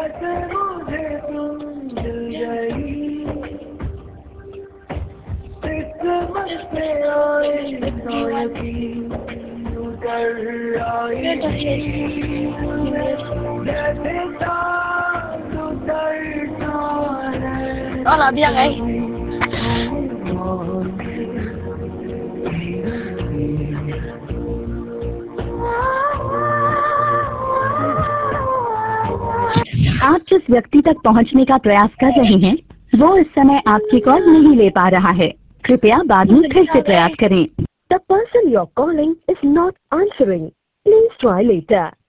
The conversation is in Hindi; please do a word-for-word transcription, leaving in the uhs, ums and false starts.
जैसे मुझे तुम मिल गई, किस्मत से आए तो यकीन कर आई, जैसे चाँद उतरता है। Hola, bien ahí. आप जिस व्यक्ति तक पहुंचने का प्रयास कर रहे हैं वो इस समय आपकी कॉल नहीं ले पा रहा है। कृपया बाद में फिर से प्रयास करें। The person you're calling is not answering. Please try later.